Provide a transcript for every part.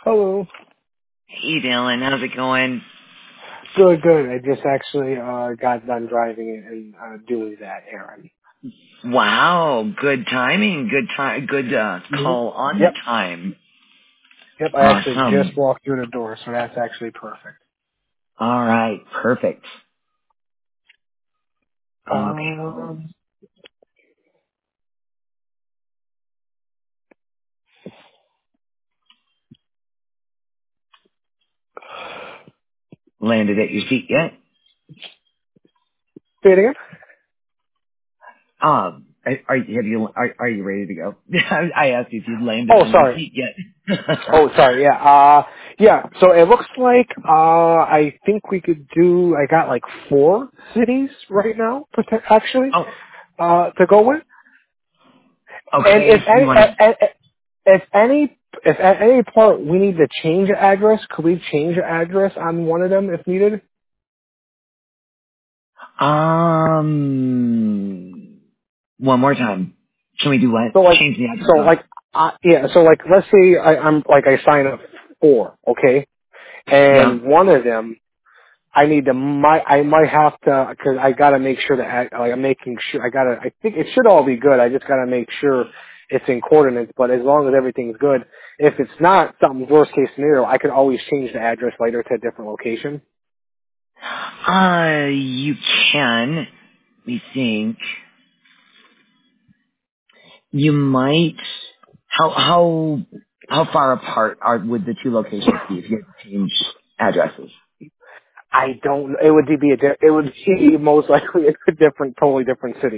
Hello. Hey Dylan, how's it going? Good, good. I just actually got done driving and doing that errand. Wow, good timing, good hmm call on Yep. time. Yep. I actually just Awesome. walked through the door, so that's actually perfect. All right, perfect. Okay, Um. landed at your seat yet? Say it again. Are you ready to go? I asked you if you'd landed Oh, on your sorry. seat yet. Oh, sorry. Yeah. Yeah. So it looks like I think we could do. I got like 4 cities right now, actually, Oh, to go with. And okay. So you want if any if at any part we need to change the address, could we change the address on one of them if needed? to one more time? Can we do what? So like Change the address so on? like yeah, so like let's say I'm like I sign up 4, okay, Yeah. and one of them I need to I might have to because I got to make sure that like I'm making sure I think it should all be good. I just got to make sure it's in coordinates. But as long as everything's good, if it's not something worst case scenario, I could always change the address later to a different location. You can. We think you might. How how far apart would the two locations be if you had to change addresses? I don't. It would be it would be most likely a different, totally different city.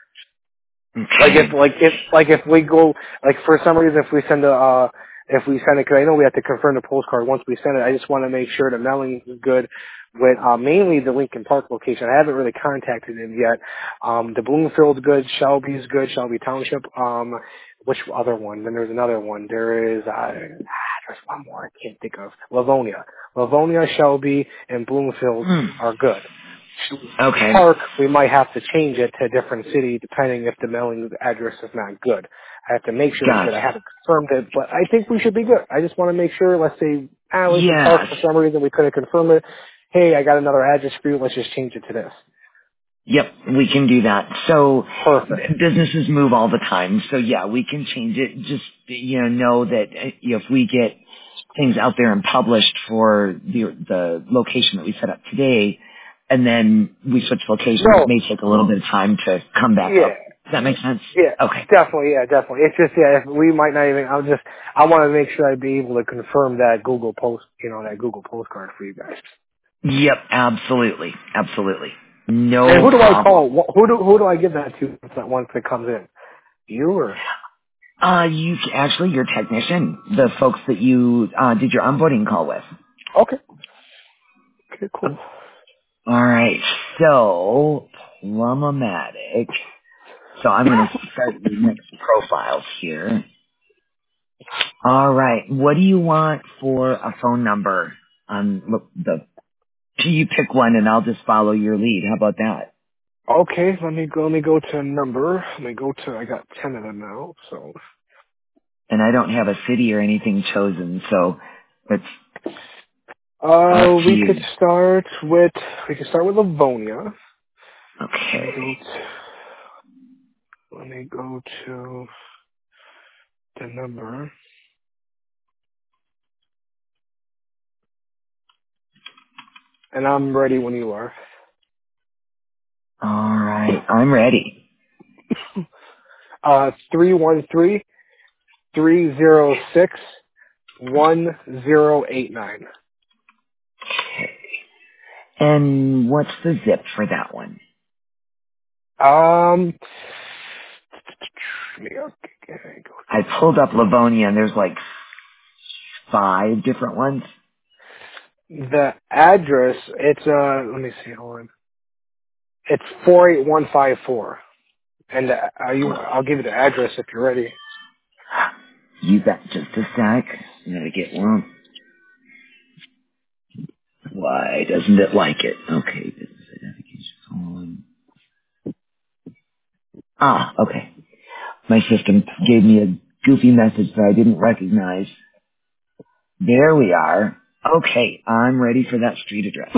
Okay. Like if we go like for some reason if we send if we send it because I know we have to confirm the postcard once we send it. I just want to make sure the mailing is good with mainly the Lincoln Park location. I haven't really contacted him yet. The Bloomfield's good, Shelby's good, Shelby Township. Which other one? Then there's another one. There is there's one more I can't think of. Livonia, Shelby, and Bloomfield Hmm. are good. Okay. Park, we might have to change it to a different city depending if the mailing address is not good. I have to make sure it's good. I Gotcha. haven't confirmed it, but I think we should be good. I just want to make sure, let's say, Lincoln Park, Yes. for some reason we couldn't confirm it. Hey, I got another address for you. Let's just change it to this. Yep, we can do that. So Perfect. businesses move all the time. So yeah, we can change it. Just know that if we get things out there and published for the location that we set up today, and then we switch locations, it No, may take a little bit of time to come back yeah, up. Does that make sense? Okay. yeah, definitely. It's just, yeah, if we might not even, I want to make sure I'd be able to confirm that that Google postcard for you guys. Yep, absolutely, absolutely, And no who do I problem. call? Who do I give that to once it comes in? You or? Actually, your technician, the folks that you did your onboarding call with. Okay. Okay, cool. All right, so Plumomatic. So I'm going to start your next profiles here. All right, what do you want for a phone number? Look, you pick one, and I'll just follow your lead. How about that? Okay, let me go to a number. I got 10 of them now, so. And I don't have a city or anything chosen, so it's up to We could you. start with Livonia. Let me Okay. go to the number. And I'm ready when you are. All right, I'm ready. 313-306-1089. And what's the zip for that one? Um, let me go I pulled up Livonia, and there's like 5 different ones. the address, let me see, hold on. It's 48154. And I'll give you the address if you're ready. You bet. Just a sec. I'm gonna get one. Why doesn't it like it? Okay, business identification phone. Okay. My system gave me a goofy message that I didn't recognize. There we are. Okay, I'm ready for that street address.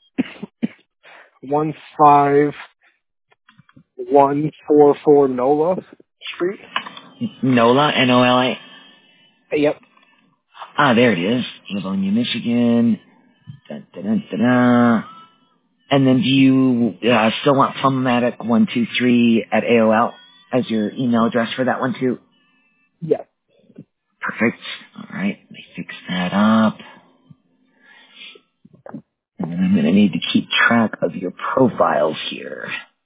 15144 Nola Street. NOLA, N-O-L-A. Yep. Ah, there it is. Livonia, Michigan. Dun, dun, dun, dun, dun. And then do you still want Plumbmatic123 at AOL as your email address for that one too? Yep. Perfect. All right, let me fix that up. And then I'm going to need to keep track of your profiles here.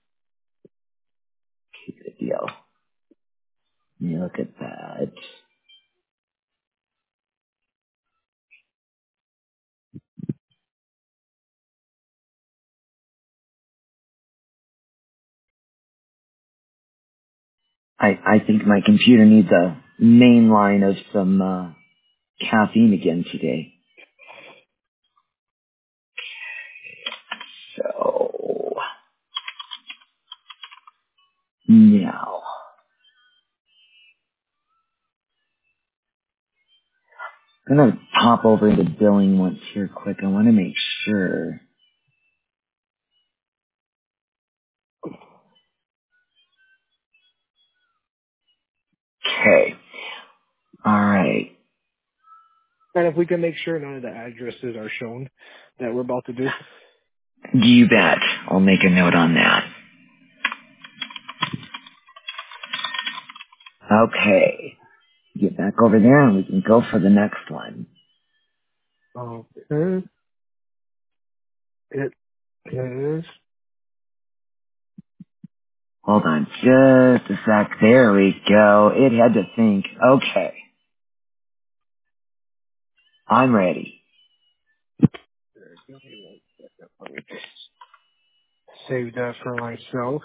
Okay, good deal. Let me look at that. I think my computer needs a main line of some caffeine again today. So now I'm gonna pop over into billing once here quick. I want to make sure. Okay. All right. And if we can make sure none of the addresses are shown that we're about to do. You bet. I'll make a note on that. Okay. Get back over there and we can go for the next one. Okay. It is. Hold on just a sec. There we go. It had to think. Okay. I'm ready. Let me just save that for myself.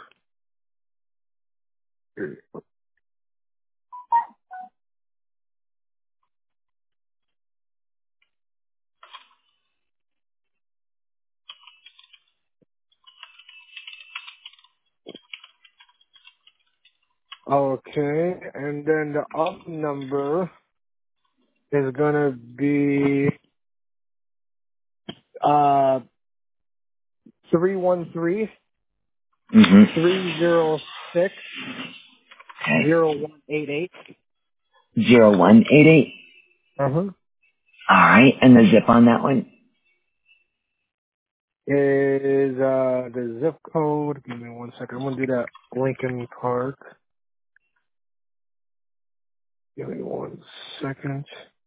Okay, and then the up number is gonna be 313 Mm-hmm. 306 Okay. 0188. 0188. Uh-huh. All right. And the zip on that one? Is the zip code, give me 1 second. I'm gonna do that Lincoln Park. Give me 1 second.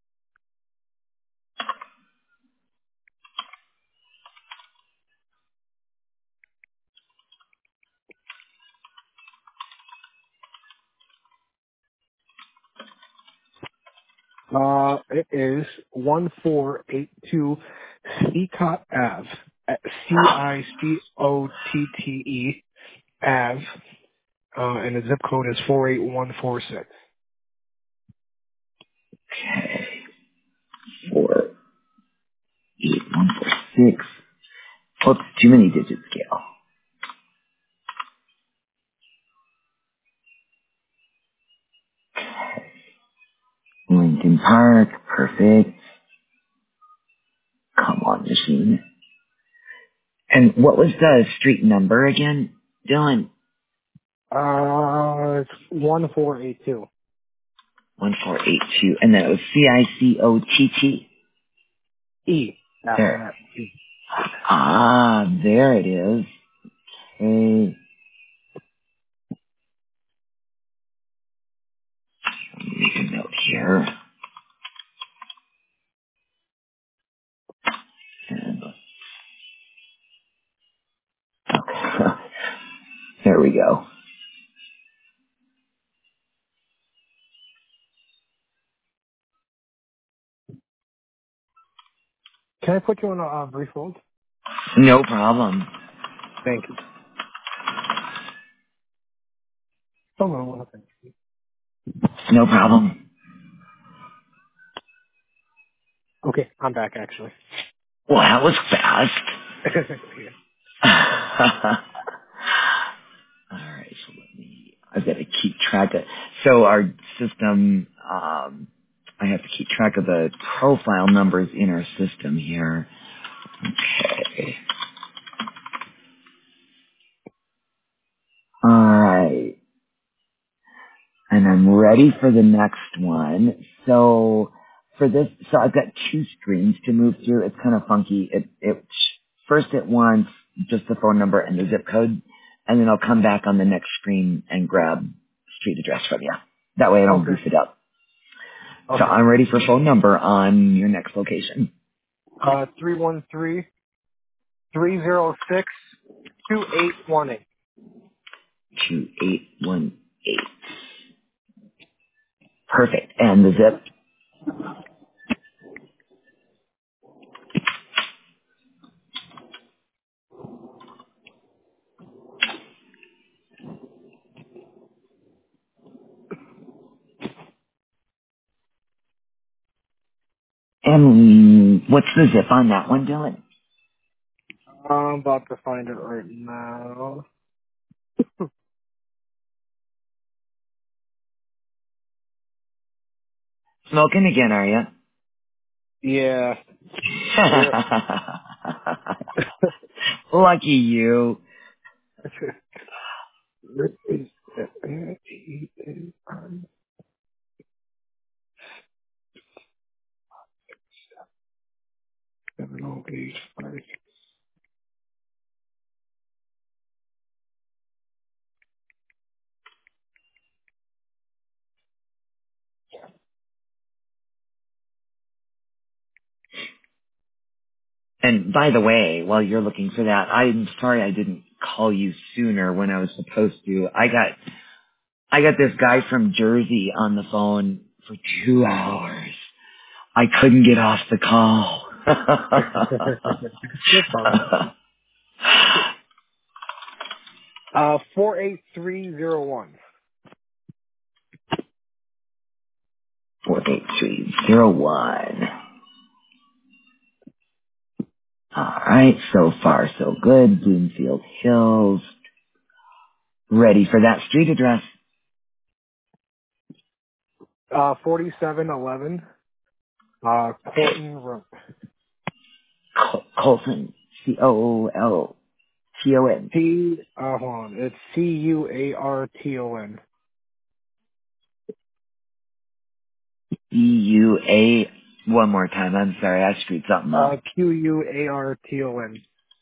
It is 1482 Seacott Ave. Cicotte Ave. And the zip code is 48146. Okay. 48146. Oops, too many digits, Gail. Lincoln Park. Perfect. Come on, machine. And what was the street number again, Dylan? It's 1482. 1482. And that was CICOTT. E after There. that. E. Ah, there it is. Okay. Make a note here. And, okay. There we go. Can I put you on a brief hold? No problem. Thank you. Hold on one second. No problem. Okay, I'm back actually. Well, that was fast. Yeah. All right, so I've got to keep track of. So our system, I have to keep track of the profile numbers in our system here. Okay. All right. And I'm ready for the next one. So for this, so I've got two screens to move through. It's kind of funky. First it wants just the phone number and the zip code, and then I'll come back on the next screen and grab street address from you. That way I don't Okay. goof it up. So Okay. I'm ready for phone number on your next location. 313-306-2818. 2818. Perfect. And the zip? And what's the zip on that one, Dylan? I'm about to find it right now. Smoking again, are you? Yeah. Yep. Lucky you. This is 708. And by the way, while you're looking for that, I'm sorry I didn't call you sooner when I was supposed to. I got this guy from Jersey on the phone for 2 hours. I couldn't get off the call. No problem. 48301. 48301. All right, so far so good. Bloomfield Hills. Ready for that street address. 4711. Colton Road. Colton. Coolton. Hold on. It's Cuarton. EUA. One more time. I'm sorry, I screwed something up. Quarton.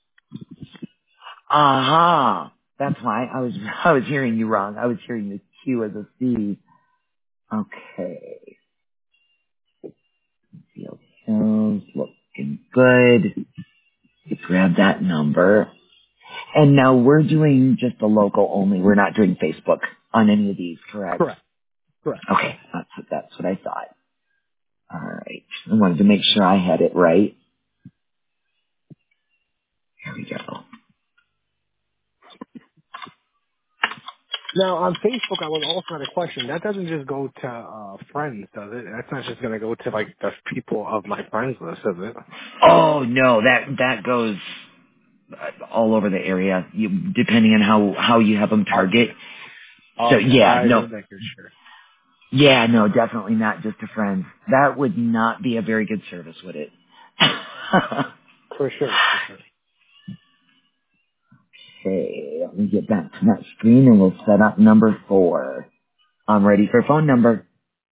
Aha. That's why I was hearing you wrong. I was hearing the Q as a C. Okay. Field Hills looking good. Grab that number. And now we're doing just the local only. We're not doing Facebook on any of these, correct? Correct. Correct. Okay, that's what I thought. All right. I wanted to make sure I had it right. Here we go. Now, on Facebook, I was also had a question. That doesn't just go to friends, does it? That's not just going to go to, like, the people of my friends list, does it? Oh no, that goes all over the area, depending on how you have them target. Okay. So Okay. yeah, I no, was making sure. yeah, no, definitely not just to friends. That would not be a very good service, would it? For sure. For sure. Okay, let me get back to that screen and we'll set up number 4. I'm ready for phone number.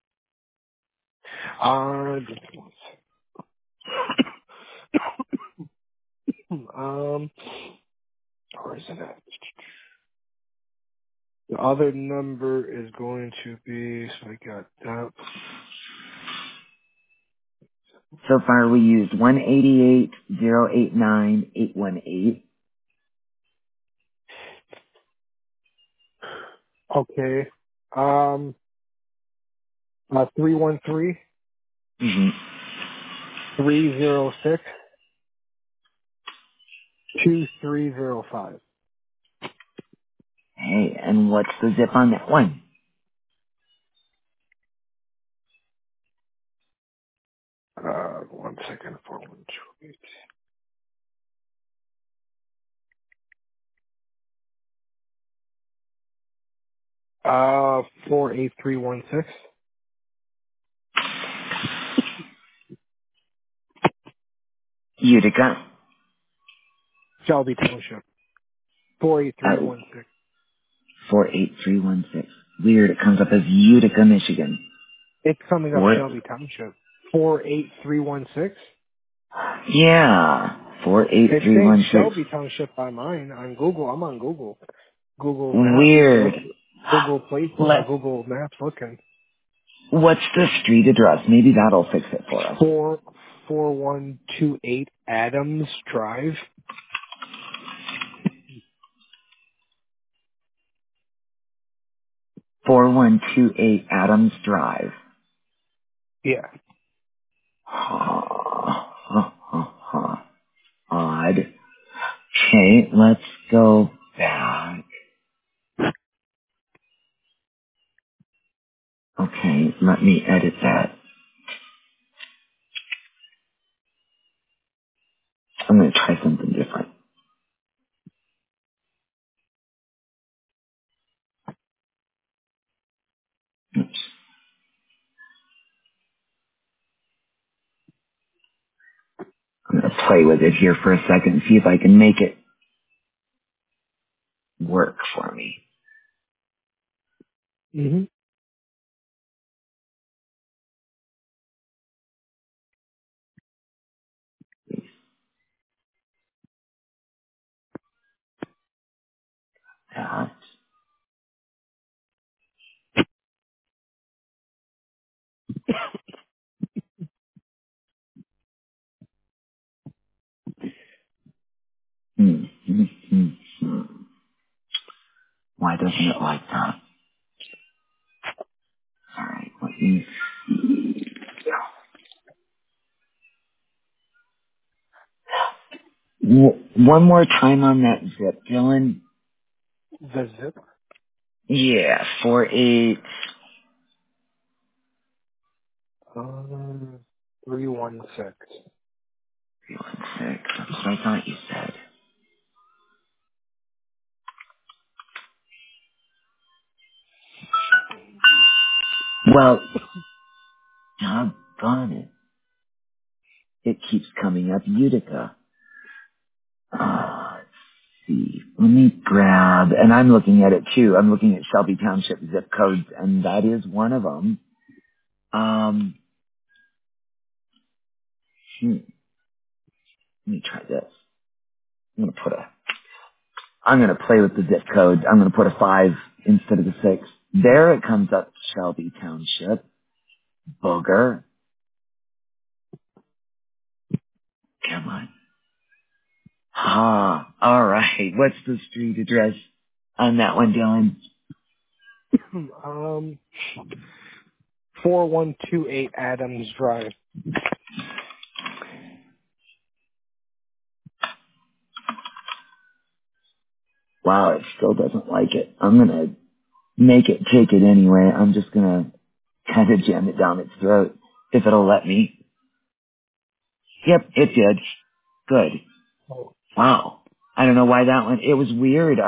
Just one second. Where is it at? The other number is going to be, so I got that. So far we used 188-089-818. Okay. 313 Mm-hmm. 306 2305. Hey, and what's the zip on that one? One second. 4128. 48316. Utica. Shelby Township. 48316. 48316. Weird. It comes up as Utica, Michigan. It's coming up What? Shelby Township. 48316. Yeah. It's saying 48316. Shelby Township by mine on Google. I'm on Google. Google Maps. Weird. Look, Google Places or Let, Google Maps looking. what's the street address? Maybe that'll fix it for us. 4128 Adams Drive. 4128 Adams Drive. Yeah. Odd. Okay, let's go back. Okay, let me edit that. I'm going to try something different. Oops. I'm going to play with it here for a second and see if I can make it work for me. hmm That. Hmm, hmm, hmm, hmm. Why doesn't it like that? Alright, let me see. One more time on that zip, Dylan. The zip. Yeah, 48. 316. 316. That's what I thought you said. Well, doggone it. It keeps coming up Utica. Let's see. Let me grab, and I'm looking at it too. I'm looking at Shelby Township zip codes, and that is one of them. Let me try this. I'm gonna play with the zip code. I'm gonna put a 5 instead of the 6. There it comes up Shelby Township. Booger. Come on. Alright. What's the street address on that one, Dylan? 4128 Adams Drive. Wow, it still doesn't like it. I'm gonna make it take it anyway. I'm just gonna kind of jam it down its throat if it'll let me. Yep, it did. Good. Oh, Wow. I don't know why that one. It was weird.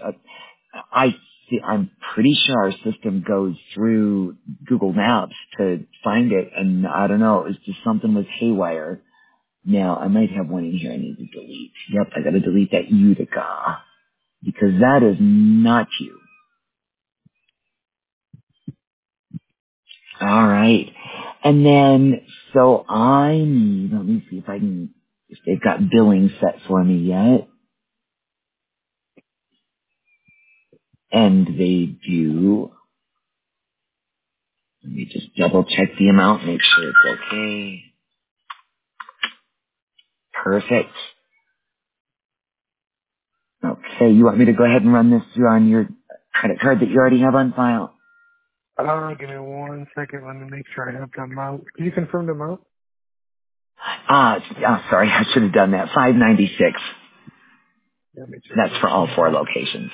I'm pretty sure our system goes through Google Maps to find it, and I don't know. It was just something was haywire. Now I might have one in here I need to delete. Yep, I got to delete that Utica because that is not you. All right. And then, so I need, let me see if they've got billing set for me yet. And they do. Let me just double check the amount, make sure it's okay. Perfect. Okay, you want me to go ahead and run this through on your credit card that you already have on file? give me 1 second. Let me make sure I have the amount. Can you confirm the amount? Sorry, I should have done that. 596. Let me just That's make for all sure. 4 locations.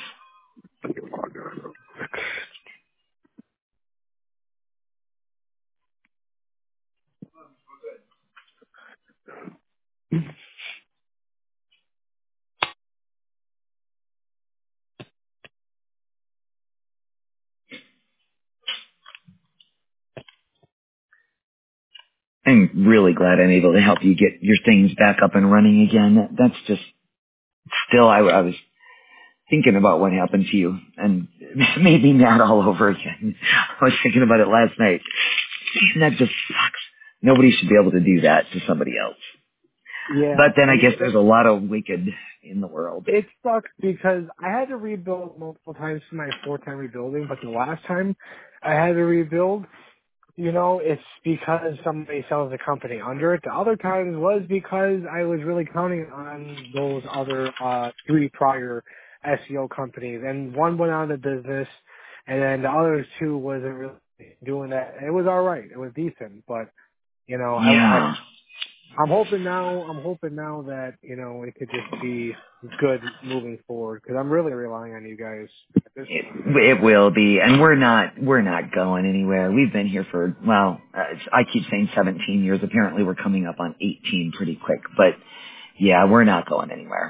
I'm really glad I'm able to help you get your things back up and running again. That's just still, I was thinking about what happened to you, and it made me mad all over again. I was thinking about it last night. And that just sucks. Nobody should be able to do that to somebody else. Yeah, But then I and guess there's a lot of wicked in the world. it sucks because I had to rebuild multiple times for my fourth time rebuilding, but the last time I had to rebuild, it's because somebody sells the company under it. The other times was because I was really counting on those other three prior SEO companies, and one went out of business, and then the other two wasn't really doing that. It was all right. It was decent, but Yeah. I'm hoping now. I'm hoping now that it could just be good moving forward because I'm really relying on you guys at this point. It will be, and we're not going anywhere. We've been here for, well, I keep saying 17 years. Apparently we're coming up on 18 pretty quick, but yeah, we're not going anywhere.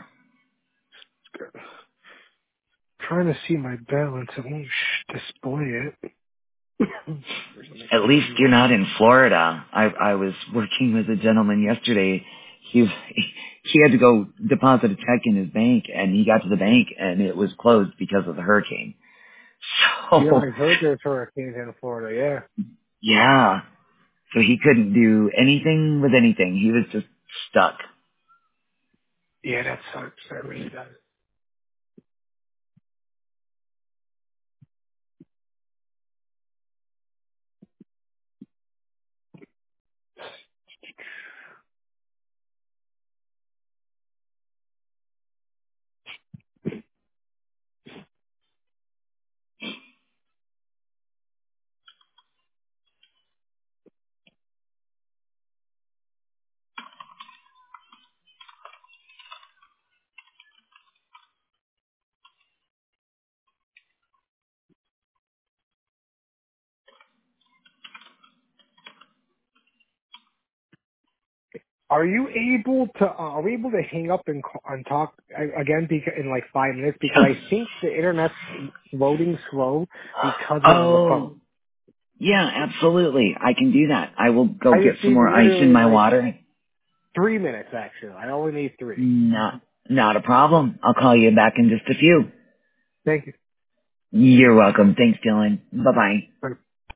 Trying to see my balance. It won't display it. For some At least extreme you're reason. not in Florida. I was working with a gentleman yesterday. He had to go deposit a check in his bank, and he got to the bank, and it was closed because of the hurricane. Yeah, So, I heard there's hurricanes in Florida. Yeah. yeah. So he couldn't do anything with anything. He was just stuck. Yeah, that sucks. That really does. Are we able to hang up and talk again in like 5 minutes? Because I think the internet's loading slow because of the Oh, phone. yeah, absolutely. I can do that. I will go I get just some need more ice in literally my like water. 3 minutes actually. I only need 3. Not a problem. I'll call you back in just a few. Thank you. You're welcome. Thanks, Dylan. Bye-bye.